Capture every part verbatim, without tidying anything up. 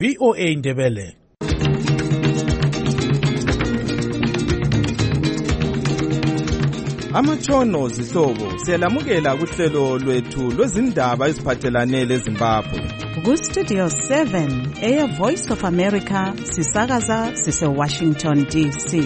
V O A Ndebele. Amatshono zihlobo siyalamukela kuhlelo lwethu lwezindaba eziphathelane leZimbabwe. Ku Studio seven eya Voice of America sisakaza sise Washington D C.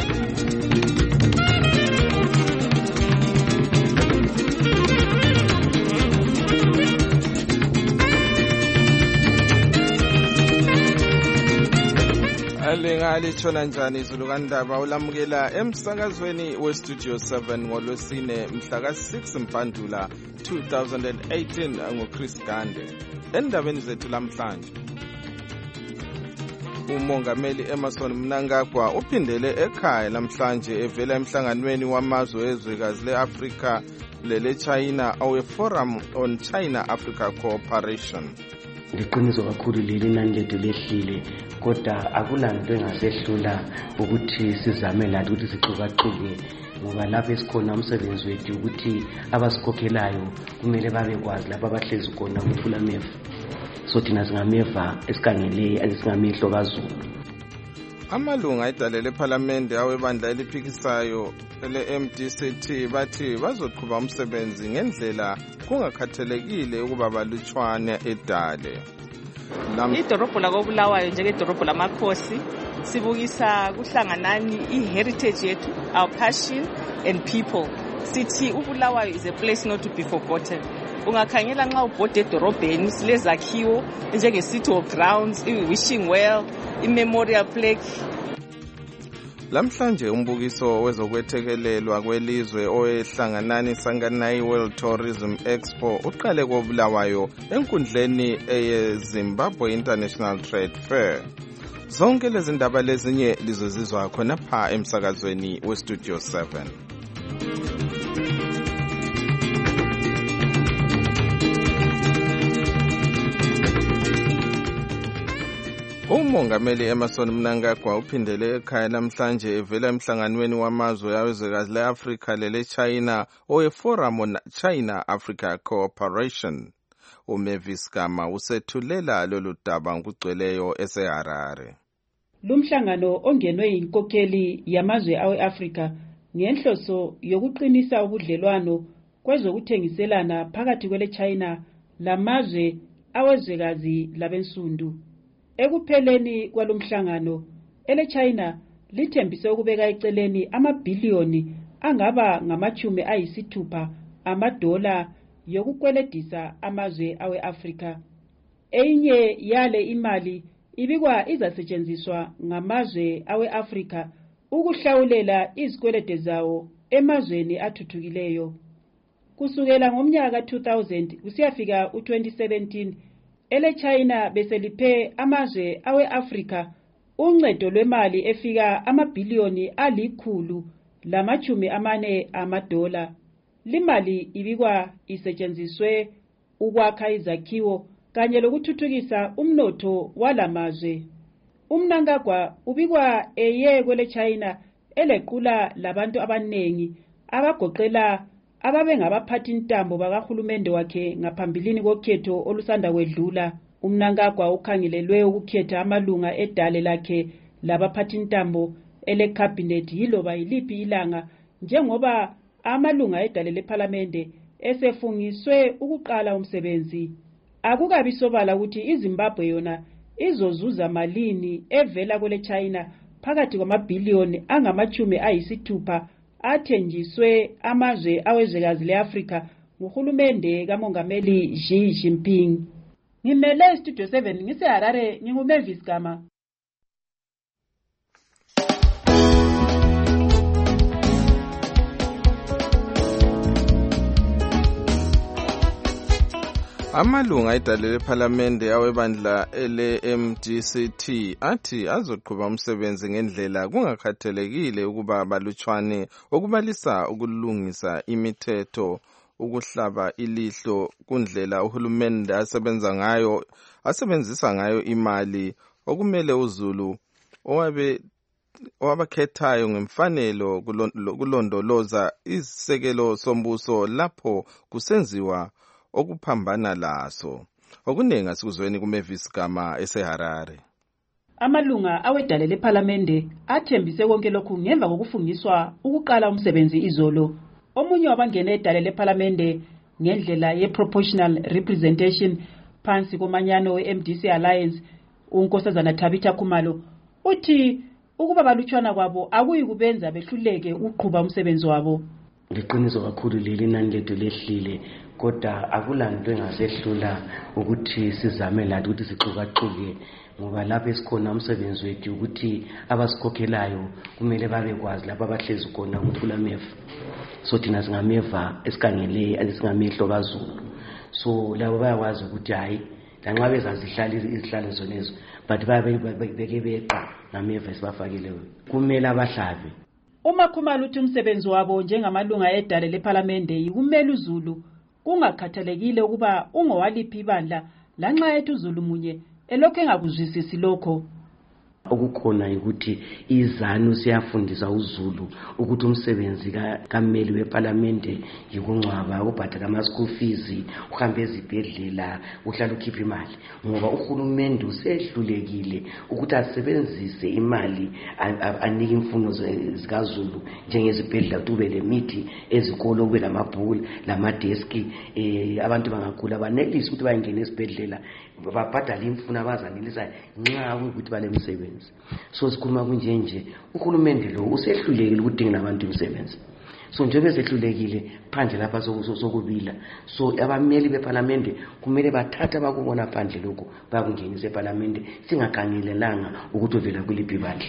Alingali tshona njani izulu kandaba ulamukela emsakazweni we Studio seven ngolwesine mhla ka six Mpandula two thousand eighteen ngoChris Gande. Endabeni zethu lamhlanje, umongameli Emmerson Mnangagwa uphindele ekhaya lamhlanje evela emhlanganweni wamazwe ezwekazi leAfrika lele China awe Forum on China-Africa Cooperation. Ngiqiniso kakhulu leli nani lethu lehlile, kodwa akulanto engasehlula ukuthi sizame lathi ukuthi sixukaxuke, ngoba lapho esikhona umsebenzi wethu ukuthi abasikhokhelayo kumele babekwazi lapho abahlezi khona ukuthi ulameva. So thina singameva esikhangele asingamehlo kaZulu. Amalunga ayidalele eParliament awebandla eliphikisayo le-M D C T bathi bazoqhuba umsebenzi ngendlela kungakhathalekile ukuba balutshwane edale. Idorobho lakobulawayo njengedorobho lamakhosi sibukisa kuhlanganani i-heritage yethu, our passion and people. Sithi ubulawayo is a place not to be forgotten. Ungakhangela nxa ubhode edorobheni silezakhiwo njenge-City of Grounds, i-Wishing Well, i-Memorial Plaque. Lamhlanje umbukiso wezokwethekelelwa kwelizwe oyehlanganani Sanganai World Tourism Expo uqale kobulawayo enkundleni eyeZimbabwe International Trade Fair. Zonke lezi ndaba lezinye lizozizwa khona pha emsakazweni we Studio seven. Umongameli Emmerson Mnangagwa uphindele ekhaya namhlanje evela emhlanganweni wamazwe awezwekazi leAfrika lele China owe Forum on China-Africa Cooperation. uMavis Gama usethulela lolu daba ngugcweleyo eseHarare. Lumhlangano ongenwe inkokheli yamazwe awe-Afrika ngenhloso yokuqinisa ubudlelwano kwezokuthengiselana phakathi kwele China lamazwe awezwekazi labensundu. Ekupheleni kwalomhlangano, ele China lithembise ukubeka eceleni amabhiliyoni angaba ngamachumi ayisithupha amadola yokukweledisa amazwe awe-Afrika. Eyinye yale imali ibikwa izasetshenziswa ngamazwe awe-Afrika ukuhlawulela izikwelede zawo emazweni athuthukileyo. Kusukela ngomnyaka two thousand kusiyafika u twenty seventeen, ele China beseliphe amazwe awe-Afrika uncedo lwemali efika amabhiliyoni alikhulu lamachumi amane amadola. Limali ibikwa isetshenziswe ukwakha izakhiwo kanye lokuthuthukisa umnotho walamazwe. uMnangagwa ubikwa eye kwele China elequla labantu abanengi abagoqela ababe ngabaphathi intambo bakahulumende wakhe ngaphambilini kokhetho olusanda kwedlula. uMnangagwa ukhangelelwe ukukhetha amalunga edale lakhe labaphathi intambo ele cabinet yiloba yiliphi ilanga, njengoba amalunga edale leParliament esefungiswe ukuqala umsebenzi. Akukabi sobala ukuthi iZimbabwe yona izozuza malini evela kwele China phakathi kwamabhiliyoni angamachumi ayisithupha athenjiswe amazwe awezwekazi leAfrika nguhulumende kamongameli Xi Jinping. Ngimele Studio seven ngiseHarare, nginguMavis Gama. Amalunga ayidalele eParliament awebandla ele-M D C T athi azoqhuba umsebenzi ngendlela kungakhathalekile ukuba balutshwane, okubalisa ukulungisa imithetho, ukuhlaba ilihlo kundlela uhulumende asebenza ngayo asebenzisa ngayo imali, okumele uZulu owabe owabakhethayo ngemfanelo kulondoloza isisekelo sombuso lapho kusenziwa okuphambana laso. okuningi asikuzweni kuMavis Gama eseHarare. Amalunga awedale lePhalamende athembise konke lokhu ngemva kokufungiswa ukuqala umsebenzi izolo. Omunye wabangena edale lePhalamende ngendlela ye-proportional representation phansi komanyano we-M D C Alliance, uNkosazana Tabitha Khumalo, uthi ukuba balutshwana kwabo akuyi kubenza behluleke uqhuba umsebenzi wabo. Liqiniso kakhulu leli nani lethu lehlile, kodwa akulanto engasehlula ukuthi sizame lathi ukuthi sixukaxuke, ngoba lapho esikhona umsebenzi wethu ukuthi abasikhokhelayo kumele babekwazi lapho abahlezi khona ukuthi kulameva. So thina singameva esikhangele asingamehlo kaZulu. So labo bayakwazi ukuthi hayi lanxa bezazihlala izihlalo zonezo but babeke beqa ngameva esibafakile kumele abahlabe. Uma Khumalo uthi umsebenzi wabo njengamalunga edale lePhalamende yikumela uZulu, kungakhathalekile ukuba ungowaliphi ibandla lanxa ethu uZulu munye elokho engakuzwisisi lokho. Okukhona ukuthi izanu siyafundisa uZulu ukuthi umsebenzi kameli wePhalamende yikungcwaba, ukubhadala ama-school fees, uhambe ezibhedlela, uhlala ukhipha imali, ngoba uhulumende usehlulekile ukuthi asebenzise imali anike imfundo zikaZulu njengezibhedlela, kube lemithi ezikolo, kube lamabhuku lamadeski, eh abantu bangagula banelise ukuthi bayengena esibhedlela babhadala imfundo abazanelisa nxa ukuthi bale msebenzi. So sikhuluma kunje nje uhulumende lo usehlulekile ukudinga abantu imisebenzi. So njengoba sehlulekile phandle lapha sokubila, so abameli bePhalamende kumele bathathe abakubona phandle lokho bakungenise ePhalamende, singakangelelanga ukuthi uvela kuliphi ibandla.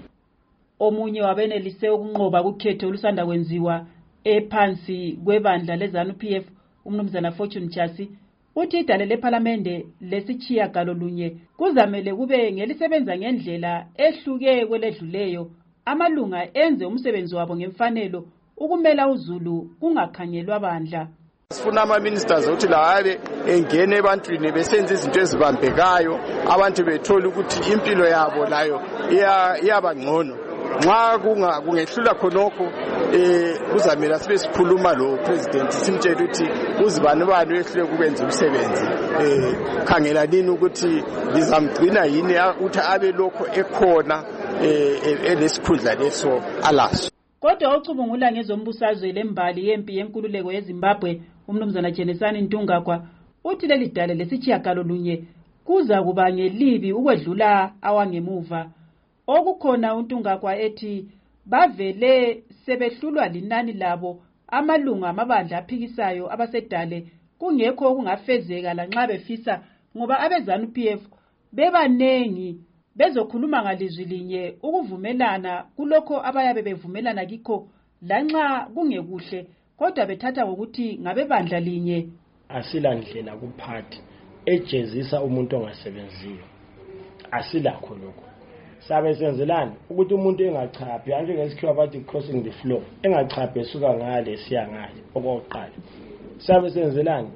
Omunye wabenelise ukunqoba ukhetho olusanda kwenziwa ephansi kwebandla leZANU P F, umnumzana Fortune Chasi, uthi idale lePhalamende lesichiya galolunye kuzamele kube ngelisebenza ngendlela ehluke kweledluleyo, amalunga enze umsebenzi wabo ngemfanelo ukumela uZulu kungakhangelwa bandla. Sifuna ama-ministers ukuthi lawabe engene ebantwini besenza izinto ezibambekayo, abantu bethola ukuthi impilo yabo layo iyaba ngcono. Nxa kungehlula khonokho eh kuzamela sibe sikhuluma lo president simtshela ukuthi uzibani bani wehlule kubenza umsebenzi, eh khangela nini ukuthi lizamgcina yini ukuthi abe lokho ekhona eh elesikhundla leso alaso. Kodwa ucubungula ngezombusazwe lembali yempi yenkululeko yeZimbabwe, umnumzana Jenesani Ntungagwa, uthi leli dale lesichiya galolunye kuza kuba ngelibi ukwedlula awangemuva. Okukhona uNtungagwa ethi bavele sebehlulwa linani labo amalunga amabandla aphikisayo abasedale kungekho okungafezeka lanxa befisa, ngoba abeZANU P F bebanengi bezokhuluma ngalizwi linye ukuvumelana kulokho abayabe bevumelana kikho lanxa kungekuhle, kodwa bethatha ngokuthi ngabebandla linye. Asilandlela kuphathi ejezisa umuntu ongasebenziyo, asilakho lokho. Sabe senzelani ukuthi umuntu engachaphi anje ngesikhiwa bathi crossing the floor, engachaphi esuka ngale siya ngale. Okokuqala sabe senzelani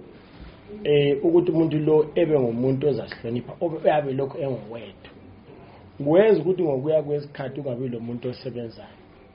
eh ukuthi umuntu lo ebe ngumuntu ozasihlonipha, oyabe lokho engowethu. Kuwenza ukuthi ngokuya kwesikhathi ungabe lo muntu osebenzayo.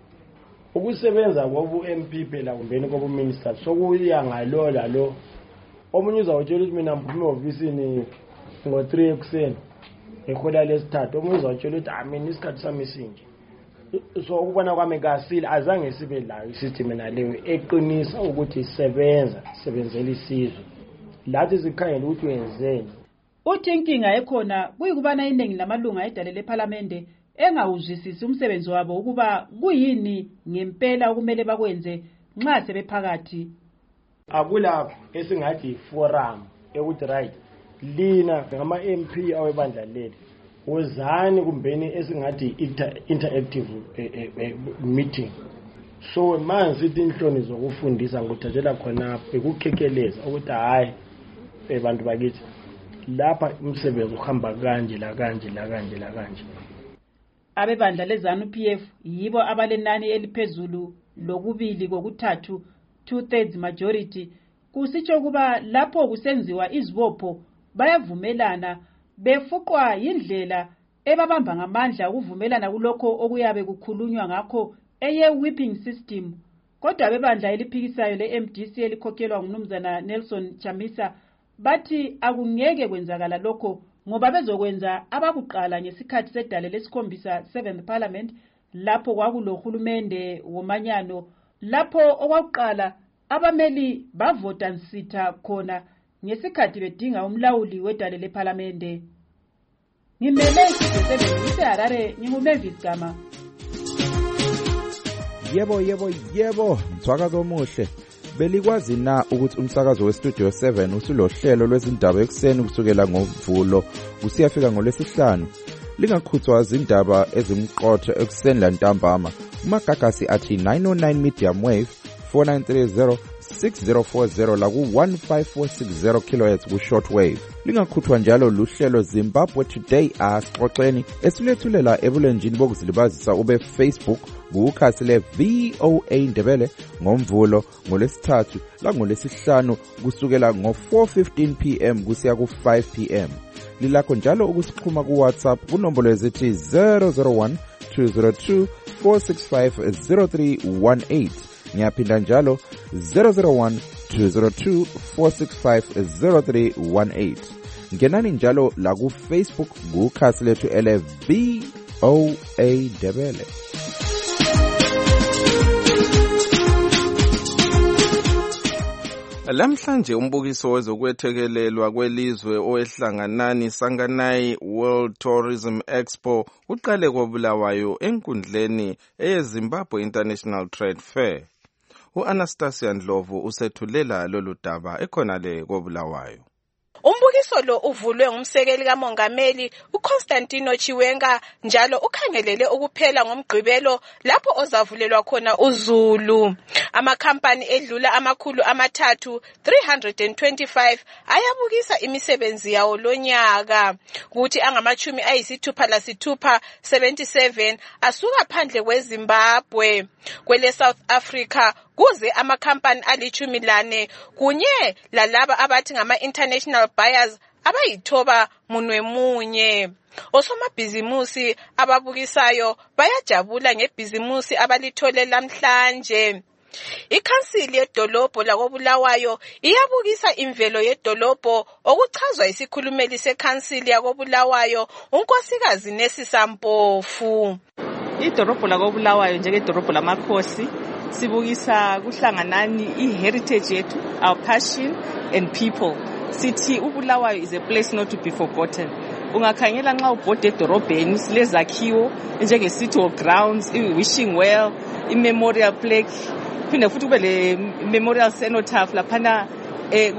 Ukusebenza kobu M P phela kumbeni kobu minister sokuya ngalo lalo. Omunye uzawutshela ukuthi mina ngiphume ofisini ngo three ekuseni ehola lesithathu, omunye uzawutshela ukuthi amina isikhathi sami sinje. So ukubona kwami kasile azange sibe layo isystem naleyo eqinisa ukuthi sebenza sebenzela isizwe lathi sikhangela ukuthi wenzeni. Uthi inkinga ekhona kuyikubana iningi lamalunga edale lePhalamende engawuzwisisi umsebenzi wabo ukuba kuyini ngempela okumele bakwenze nxa sebephakathi. Akulapho esingathi forum ekuthi right lina ngama M P awebandla leli wozani kumbeni esingathi interactive meeting. So manje sithi inhloni zokufundisa nguthathela khona ekukhekeleza ukuthi hayi abantu bakithi lapha umsebenzi uhamba kanje la kanje la kanje la kanje. Abebandla leZANU P F yibo abalenani eliphezulu lokubili kokuthathu, two thirds majority, kusitsho kuba lapho kusenziwa izibopho bayavumelana befuqwa indlela ebabamba ngamandla ukuvumelana kulokho okuyabe kukhulunywa ngakho eye whipping system. Kodwa abebandla eliphikisayo le M D C elikhokhelwa ngumnumzana Nelson Chamisa bathi akungeke kwenzakala lokho ngoba bezokwenza abakuqala ngesikhathi sedale lesikhombisa seventh Parliament lapho kwakulohulumende womanyano lapho okwakuqala abameli bavota nsitha khona ngesikhathi bedinga umlawuli wedale leParlamente. Ngimele isizwe Harare nginguMavis Gama. Yebo yebo yebo mthwakazo omuhle. Belikwazi na ukuthi umsakazo weStudio seven usulohlelo lwezindaba ekseni kusukela ngoMvulo kusiyafika ngolwesihlanu. Lingakhuthwa izindaba ezimqotho ekseni lantambama. Umagagasi athi nine oh nine medium wave four nine three zero six zero four zero la ku one five four six zero kilohertz ku shortwave. Lingakhuthwa njalo luhlelo Zimbabwe Today asixoxeni esilethulela ebulenjini bokuzilibazisa ube Facebook kukhasi le V O A Ndebele ngoMvulo ngolesithathu la ngolesihlanu kusukela ngo four fifteen p m kusiya ku five p m. Lilakho njalo ukusixhuma ku WhatsApp kunombolo ezithi zero zero one two zero two four six five zero three one eight. Ngiyaphinda njalo zero zero one two zero two four six five zero three one eight. Ngenani njalo la ku Facebook kukhasi lethu ele V O A Ndebele. Lamhlanje umbukiso wezokwethekelelwa kwelizwe owehlanganani Sanganai World Tourism Expo uqale koBulawayo enkundleni eyeZimbabwe International Trade Fair. U-Anastasia Ndlovu usethulela lolu daba ekhonale koBulawayo. Umbukiso lo uvulwe ngumsekeli kaMongameli uConstantino Chiwenga njalo ukhangelele ukuphela ngomgqibelo lapho ozavulelwa khona uZulu. Amakhampani edlula amakhulu amathathu three hundred twenty-five ayabukisa imisebenzi yawo lonyaka kuthi angamachumi ayisithupha lasithupha seventy-seven asuka phandle kweZimbabwe. Kwele South Africa kuze amakhampani alichumi lane kunye lalaba abathi ngama international buyers abayithoba munwe munye. Osomabhizimusi ababukisayo bayajabula ngebhizimusi abalithole lamhlanje. Ikhansili yedolobho lakoBulawayo iyabukisa imvelo yedolobho okuchazwa isikhulumeli sekhansili yakoBulawayo unkosikazi Nesisampofu. Idolobho lakoBulawayo njengedolobho lamakhosi sibukisa kuhlanganani iheritage yethu, our passion and people. Sithi uBulawayo is a place not to be forgotten. Ungakhangela nxa ubhode edorobheni silezakhiwo njenge city of grounds, i-wishing well, i-memorial plaque, phinde futhi kube le memorial cenotaph laphana eh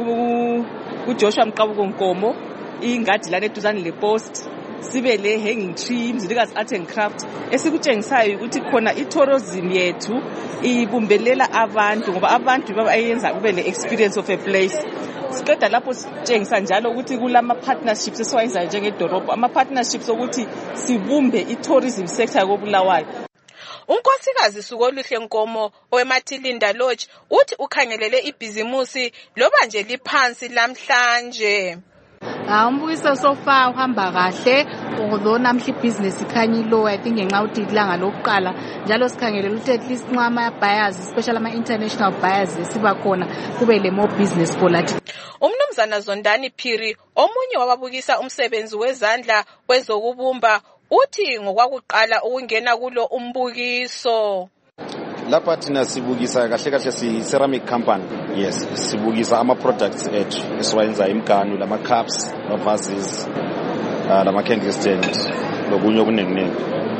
kuJoshua Mqabuko Nkomo, ingadi lana eduzane lepost, sibe le hanging tree, imzilikazi art and craft esikutshengisayo ukuthi khona i-tourism yethu ibumbelela abantu ngoba abantu bayenza kube le experience of a place. Siqeda lapho sitshengisa njalo ukuthi kulama partnerships esiwayenzayo njengedolobho, ama partnerships ukuthi sibumbe i-tourism sector yakoBulawayo. Unkosikazi Sukoluhle Nkomo owemaTilinda Lodge uthi ukhangelele ibhizimusi loba nje liphansi lamhlanje. Ah umbukiso so far uhamba kahle although namhla ibusiness ikhanya low I think ngenxa ukuthi ilanga lokuqala njalo sikhangelela ukuthi at least nxa ama buyers especially ama international buyers siba khona kube le more business quality. Umnumzana Zondani Phiri omunye wababukisa umsebenzi wezandla wezokubumba uthi ngokwakuqala ukungena kulo umbukiso. Lapha thina sibukisa kahle kahle si ceramic company. Yes, sibukisa ama products ethu esiwayenza imganu lama cups, ama vases, lama candle stand lokunye okuningi.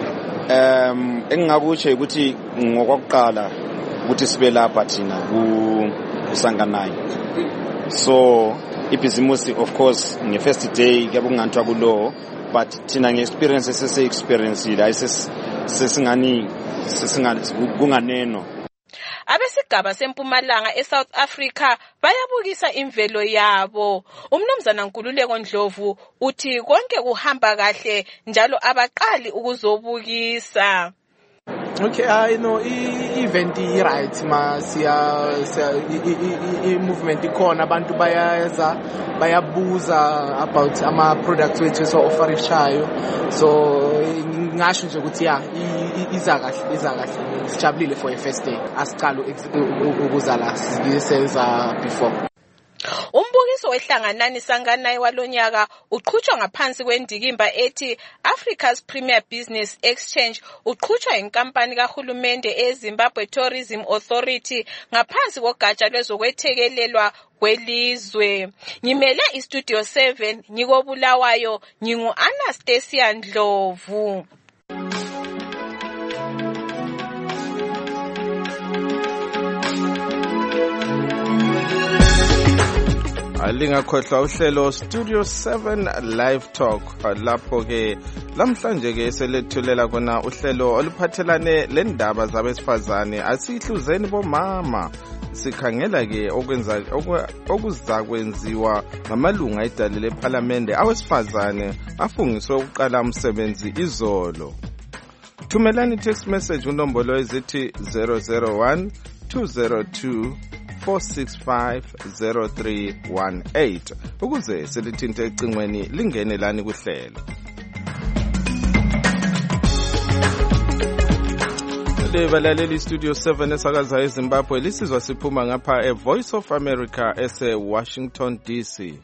Um engingakutshe ukuthi ngokwakuqala ukuthi sibe lapha thina ku Sanganai. So ibhizimusi of course nge first day kuyabunganthwa kulo but thina nge experience sese experience ila sesingani sesingani kunganeno. Abesigaba sempumalanga eSouth Africa bayabukisa imvelo yabo. Umnumzana Nkululeko Ndlovu uthi konke kuhamba kahle njalo abaqali ukuzobukisa. Okay, I know i-event i-right ma siya i-movement ikhona abantu bayaza bayabuza about ama products wethu so offerishayo so ngisho nje ukuthi ya iza kahle iza kahle sijabulile for a first day asiqala ukuzala sisenza before. Umbukiso wehlanganani Sanganai walonyaka uqhutshwa ngaphansi kwendikimba ethi Africa's Premier Business Exchange uqhutshwa inkampani kahulumende eZimbabwe Tourism Authority ngaphansi kogatsha lwezokwethekelelwa kwelizwe. Ngimele iStudio seven ngikobulawayo ngingu Anastasia Ndlovu. Alingakhohlwa uhlelo Studio seven Live Talk lapho ke lamhlanje ke selethulela kona uhlelo oluphathelane lendaba zabesifazane asihluzeni bomama sikhangela ke okwenza okuzakwenziwa ngamalunga edale leParliament awesifazane afungiswe ukuqala umsebenzi izolo. Thumelani text message unombolo ezithi zero zero one two zero two four six five zero three one eight ukuze selithinte ecingweni lingene lani kuhlelo. Lebalaleli Studio seven esakaza eZimbabwe lisizwa siphuma ngapha eVoice of America ese Washington D C.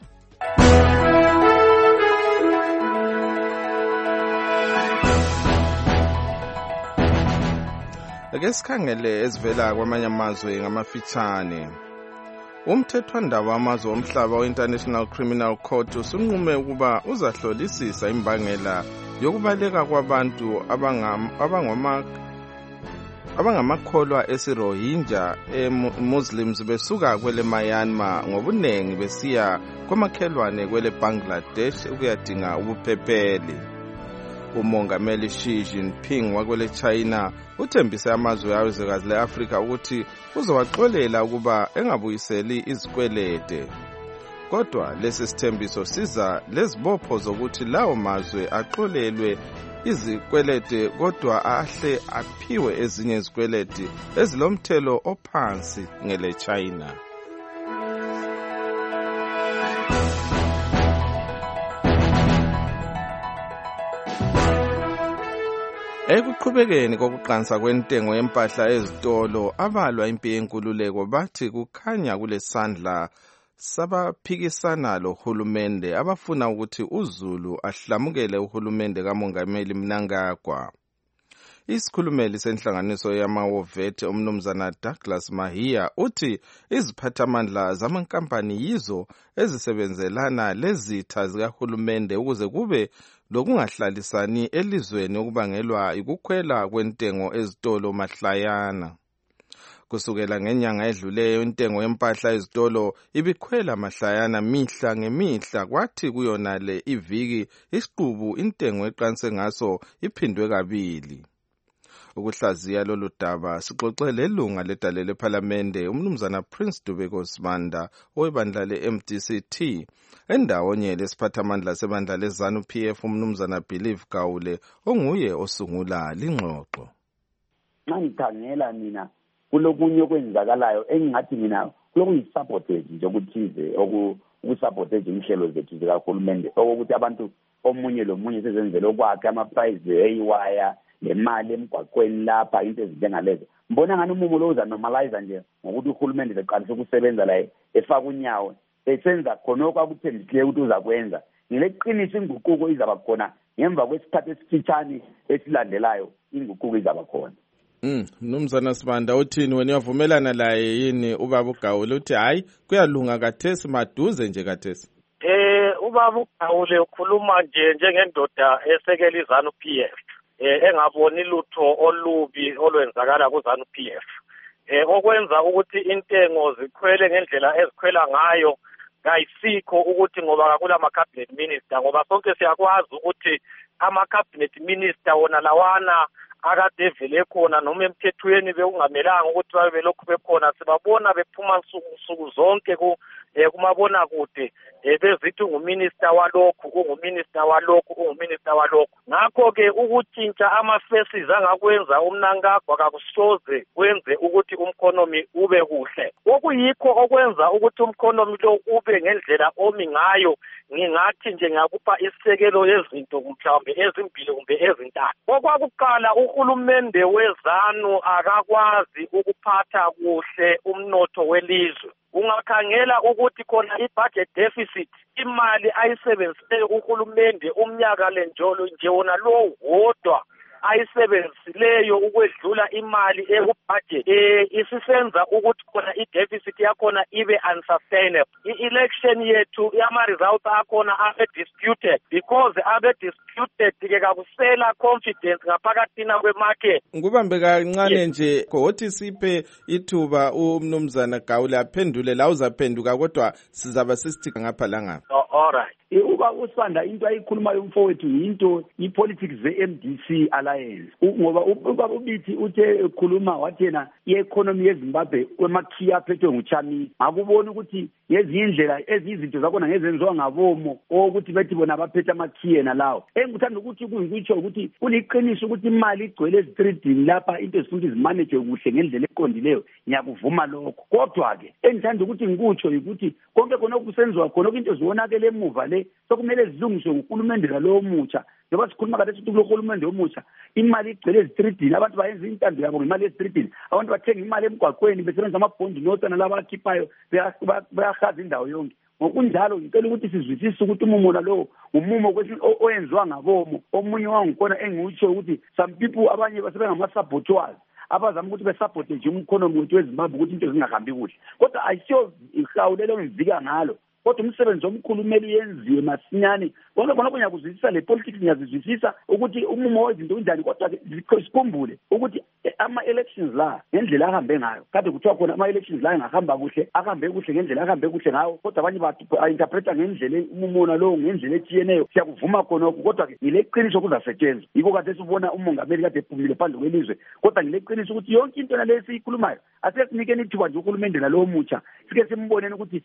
Ake sikhangele ezivela kwamanye amazwe ngamafitshane. Umthethwandaba wamazwe omhlaba we-International Criminal Court usunqume ukuba uzahlolisisa imbangela yokubaleka kwabantu abangama abangamakholwa esiRohingya eMuslims besuka kwele Myanmar ngobunengi besiya kwamakhelwane kwele Bangladesh ukuyadinga ubuphepheli. Umongameli Xi Jinping wakwele China uthembise amazwe awezwekazi leAfrika ukuthi uzowaxolela ukuba engabuyiseli izikwelede. Kodwa lesi sithembiso siza lezibopho zokuthi lawo mazwe axolelwe izikwelede kodwa ahle aphiwe ezinye izikwelede ezilomthelo ophansi ngele China. Ekuqhubekeni kokuqansa kwentengo yempahla ezitolo abalwa impi yenkululeko bathi kukhanya kulesandla sabaphikisana lohulumende abafuna ukuthi uZulu ahlamukele uhulumende kaMongameli Mnangagwa. Isikhulumeli senhlanganiso yamawovethe umnumzana Douglas Mahia uthi iziphathamandla zamankampani yizo ezisebenzelana lezitha zikahulumende ukuze kube lokungahlalisani elizweni okubangelwa ukukhwela kwentengo ezitolo mahlayana. Kusukela ngenyanga edluleyo intengo yempahla ezitolo ibikhwela mahlayana mihla ngemihla kwathi kuyonale iviki isiqubu intengo eqanse ngaso iphindwe kabili. Ukuhlaziya lolu daba sixoxele ilunga ledale leParliamente umnumzana Prince Dubeko Sibanda owebandla le-M D C T endawonye lesiphathamandla sebandla leZANU P F umnumzana Believe Gawule onguye osungula lingxoxo. Nxa ngikhangela mina kulokunye okwenzakalayo engingathi mina kulokuyisabotage nje okuthize okusabotage inhlelo zethu zikahulumende okuthi abantu omunye lomunye sezenzele okwakhe ama-price eyiwaya lemali emgwaqweni lapha into ezinjengalezo. Mbona ngani umumo lo uzanormalize nje ngokuthi uhulumende eqalisa ukusebenza la efaka unyawo esenza khona okwakuthembisileyo ukuthi uzakwenza. Ngileqinisa inguquko izaba khona ngemva kwesikhathi esifitshane esilandelayo inguquko izaba khona. Mm, Mnumzana Sibanda uthini wena uyavumelana laye yini ubaba uGawule uthi hayi kuyalunga kathesi maduze nje kathesi? Eh ubaba uGawule ukhuluma nje njengendoda esekela iZANU P F. Eh engaboni lutho olubi olwenzakala kuZANU P F. Eh okwenza ukuthi intengo zikhwele ngendlela ezikhwela ngayo kayisikho ukuthi ngoba akula ama cabinet minister ngoba sonke siyakwazi ukuthi ama cabinet minister wona lawana akade vele khona noma emthethweni bekungamelanga ukuthi babe belokhu bekhona sibabona bephuma nsuku zonke ku kumabona kude bezithi unguminister walokhu unguminister walokhu unguminister walokhu. Ngakho ke ukuthintsha ama-faces angakwenza uMnangagwa kakusoze kwenze ukuthi umkhonomi ube kuhle. Okuyikho okwenza ukuthi umkhonomi lo ube ngendlela omi ngayo ngingathi nje ngakupha isisekelo yezinto mhlawumbe ezimbili kumbe ezintathu. Okwakuqala uhulumende weZANU akakwazi ukuphatha kuhle umnotho welizwe. ungakhangela ukuthi khona i-budget deficit imali ayisebenzise uhulumende umnyaka lenjolo nje wona lo wodwa ayisebenzisileyo ukwedlula imali ekubudget eh isisenza ukuthi khona i-deficit yakhona ibe unsustainable. I-election yethu yama-results akhona abe disputed because abe disputed ke kakusela confidence ngaphakathina kwe-market. Ngubambe kancane nje kothi siphe ithuba umnumzana Gawule aphendule la uzaphenduka kodwa sizaba sisithika ngapha la ngapha. Oh, all right. Uba usanda into ayikhulumayo umfowethu into ipolitics ze-M D C alliance ngoba uba ubithi uthe ekhuluma wathi yena i-economy yeZimbabwe kwemakhiya aphethwe nguChamisa akuboni ukuthi ngezinye indlela ezizinto zakhona ngezenziwa ngabomo ukuthi bethi bona baphethe amakhiya nalawo engikuthanda ukuthi kuyikutsho ukuthi kuliqiniso ukuthi imali igcwele ezitreetini lapha into ezifuna izimanage kuhle ngendlela eqondileyo ngiyakuvuma lokho kodwa ke engithanda ukuthi ngikutsho ukuthi konke khona okusenziwa khona into zibonakele emuva le sokumele zilungiswe nguhulumende lowo mutsha njengoba sikhuluma kade sithi kulo hulumende omutsha imali igcwele ezitreetini abantu bayenza intando yabo ngemali ezitreetini abantu bathenga imali emgwaqweni besebenzisa amabhondi nota nalabo akhiphayo bayahaza indawo yonke ngokunjalo ngicela ukuthi sizwisise ukuthi umumo nalowo umumo oyenziwa ngabomo omunye wangikhona engiwutsho ukuthi some people abanye basebengama-saboteurs abazama ukuthi besapote nje umkhonomi wethu weZimbabwe ukuthi into zingahambi kuhle kodwa ayisiyo ihawulelo ngivika ngalo kodwa umsebenzi omkhulu kumele uyenziwe masinyane konke khona ngiyakuzwisisa le politics ngiyazizwisisa ukuthi umumo wezinto unjani kodwa sikhumbule ukuthi ama-elections la ngendlela ahambe ngayo kade kuthiwa khona ama-elections la engahamba kuhle ahambe kuhle ngendlela ahambe kuhle ngayo kodwa abanye ba-interpreta ngendlela umumona lowo ngendlela etshiyeneyo siyakuvuma khonokho kodwa-ke ngile qiniso kuzasetshenzwa yikho kade sibona umongameli kade ephumile phandle kwelizwe kodwa ngile qiniso ukuthi yonke into naleyo esiyikhulumayo asesinikeni ithuba nje uhulumende nalowo mutsha sike simboneni ukuthi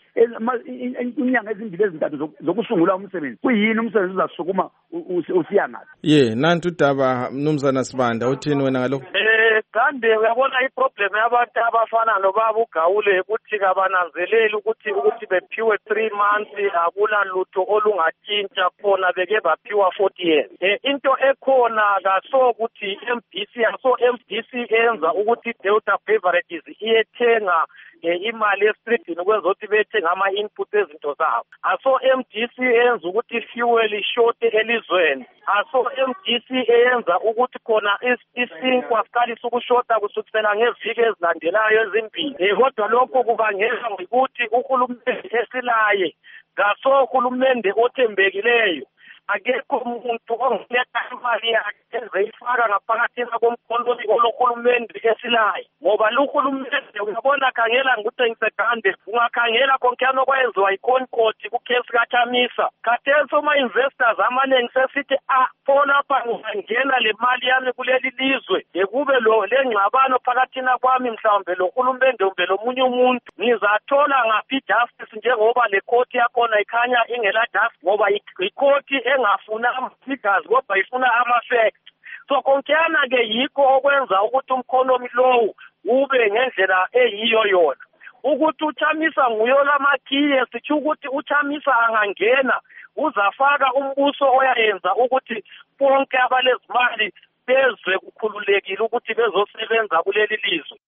inyanga ezimbili ezintathu zokusungula umsebenzi kuyini umsebenzi uzasukuma usiyangaphi ye nantu udaba mnumzana Sibanda uthini wena ngalokho eh kande uyabona iproblem yabantu abafana nobaba uGawule ukuthi kabananzeleli ukuthi ukuthi bephiwe three months akula lutho olungatshintsha khona beke baphiwa forty years eh into ekhona kaso ukuthi M D C aso M D C enza ukuthi Delta Beverages iyethenga imali esitritini ukwenza ukuthi bethenga ama-input ezinto zabo aso M D C enza ukuthi fuel short elizweni aso M D C eyenza ukuthi khona isinkwa siqalisa ukushota kusukela ngeviki ezilandelayo ezimbili kodwa lokho kubangela ukuthi uhulumende esilaye ngaso uhulumende othembekileyo akekho umuntu ongiletha imali yakhe ezeyifaka ngaphakathi komkhonto olohulumende esilayo ngoba lo hulumende uyabona khangela ngikuthengise gande ungakhangela konke anokwenziwa iConcord kucase kaChamisa khathesi ama-investors amaningi sesithi ah lapha ngingena le mali yami kuleli lizwe ekube lo lengxabano phakathina kwami mhlawumbe lo hulumende umbe lo munye umuntu ngizathola ngaphi justice njengoba le court yakhona ikhanya ingela justice ngoba icourt engafuna ama-figures kodwa ifuna ama-facts so konkeyana ke yikho okwenza ukuthi umkhonomi lowu ube ngendlela eyiyo yona ukuthi uChamisa nguyo lamakhiye sitsho ukuthi uChamisa angangena uzafaka umbuso oyayenza ukuthi bonke abalezimali bezwe kukhululekile ukuthi bezosebenza kuleli lizwe.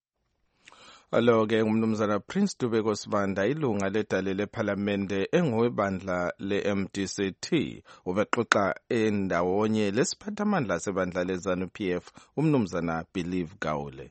Alo-ke umnumzana Prince Dubeko Sibanda ilunga ledale lephalamende engowebandla le-M D C T ubexoxa endawonye lesiphathamandla sebandla le-ZANU P F umnumzana Believe Gawule.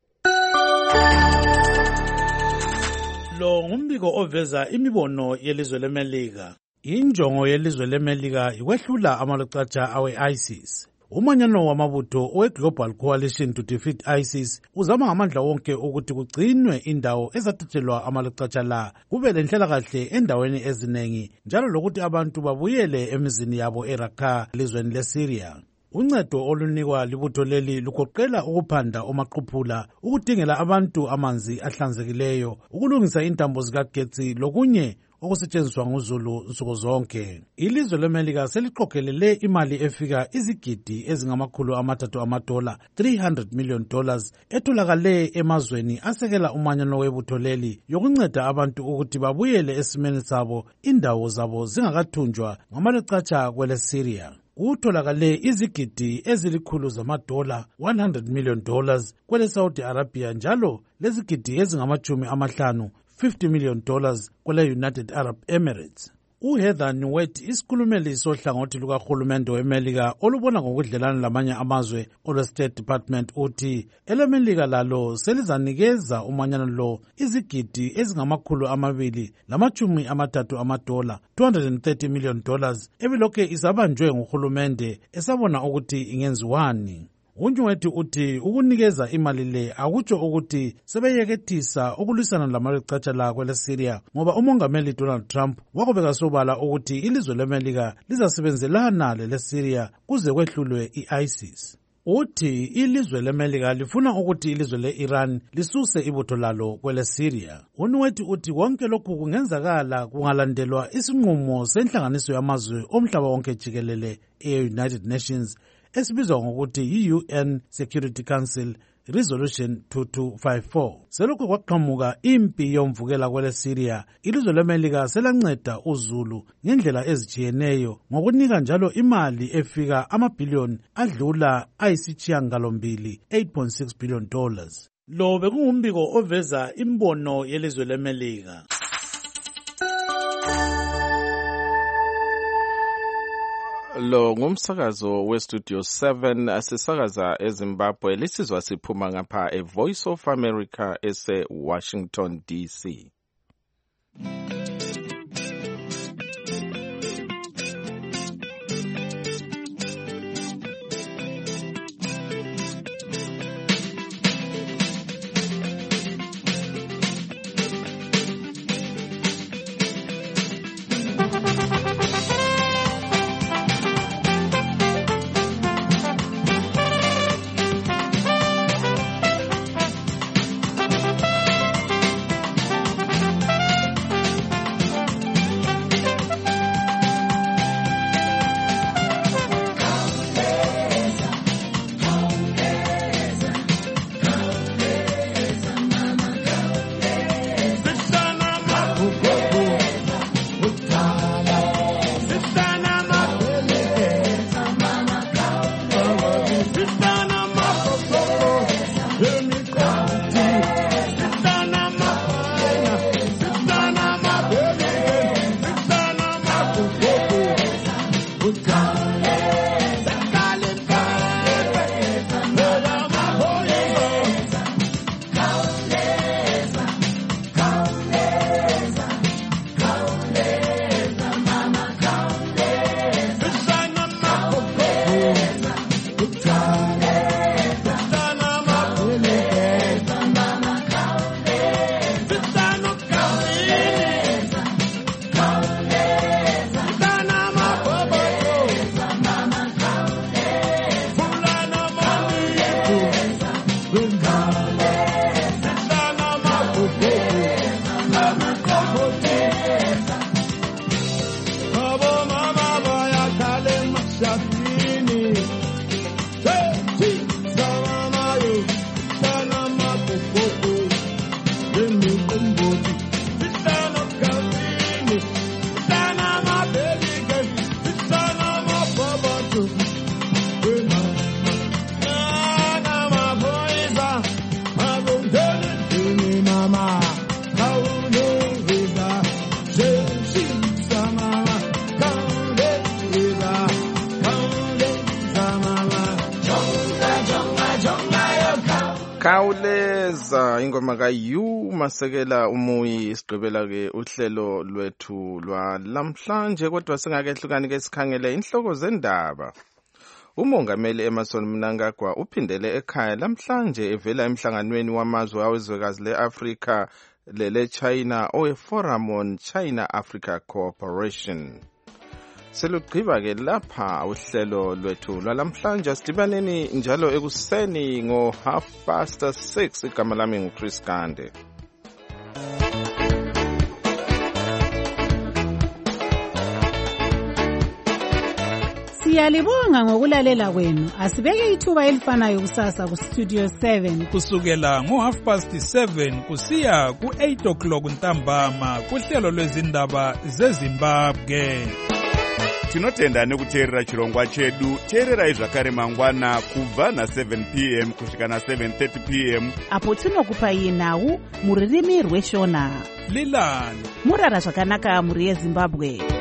Lo ngumbiko oveza imibono yelizwe leMelika. Injongo yelizwe leMelika ikwehlula amalocatsha awe-ISIS. Umanyano wamabutho we-Global Coalition to Defeat ISIS uzama ngamandla wonke ukuthi kugcinwe indawo ezathatshelwa amalocatsha la kube lenhlalakahle endaweni ezinengi njalo lokuthi abantu babuyele emizini yabo eRaqqa elizweni leSyria. Uncedo olunikwa libutho leli lugoqela ukuphanda omaqhuphula, ukudingela abantu amanzi ahlanzekileyo, ukulungisa intambo zikagetsi lokunye okusetshenziswa nguzulu nsuku zonke. Ilizwe leMelika seliqokelele imali efika izigidi ezingamakhulu amathathu amadola three hundred million dollars etholakale emazweni asekela umanyano webutho leli yokunceda abantu ukuthi babuyele esimeni sabo indawo zabo zingakathunjwa ngamalocatsha kwele Syria. Kutholakale izigidi ezilikhulu zamadola one hundred million dollars kwele Saudi Arabia njalo lezigidi ezingamachumi amahlanu fifty million dollars kwele United Arab Emirates. uHeather Nauert isikhulumeli sohlangothi lukahulumende weMelika olubona ngokudlelana lamanye amazwe olwe-State Department uthi eleMelika lalo selizanikeza umanyano lo izigidi ezingamakhulu amabili lamachumi amathathu amadola two hundred thirty million dollars ebilokhe isabanjwe nguhulumende esabona ukuthi ingenziwani. uNauert uthi ukunikeza imali le akutsho ukuthi sebeyekethisa ukulwisana lamaricatha la kwele Syria ngoba umongameli Donald Trump wakubeka sobala ukuthi ilizwe leMelika lizasebenzelana lele Syria kuze kwehlulwe iISIS. uthi ilizwe leMelika lifuna ukuthi ilizwe le-Iran lisuse ibutho lalo kwele Syria. uNauert uthi konke lokhu kungenzakala kungalandelwa isinqumo senhlanganiso yamazwe omhlaba wonke jikelele e-United Nations esibizwa ngokuthi yi-U N Security Council Resolution two two five four. Selokhu kwaqhamuka impi yomvukela kwele Syria, ilizwe leMelika selanceda uZulu ngendlela ezijiyeneyo ngokunika njalo imali efika amabhiliyoni adlula ayisishiyagalombili eight point six billion dollars. Lo bekungumbiko oveza imbono yelizwe leMelika. Lo ngumsakazo weStudio seven asisakaza eZimbabwe lisizwa siphuma ngapha eVoice of America ese Washington D C. Khawuleza ingoma kaYu Masekela Umuyi isigqibela ke uhlelo lwethu lwa lamhlanje kodwa singakehlukani ke sikhangele inhloko zendaba. Umongameli Emmerson Mnangagwa uphindele ekhaya lamhlanje evela emhlanganweni wamazwe awezwekazi leAfrika lele China owe Forum on China Africa Cooperation. Selugqiba ke lapha uhlelo lwethu lwalamhlanje sidibaneni njalo ekuseni ngo half past six igama lami nguChris Gande. Siyalibonga ngokulalela kwenu. Asibeke ithuba elifanayo kusasa ku Studio seven kusukela ngo half past seven kusiya ku eight o'clock ntambama kuhlelo lwezindaba zeZimbabwe. tinotenda nekuteerera chirongwa chedu. teererai zvakare mangwana kubva na-seven p m kusvika na-seven thirty p m apo tinokupai nhau muririmi rweshona. lilani murara zvakanaka muri yezimbabwe.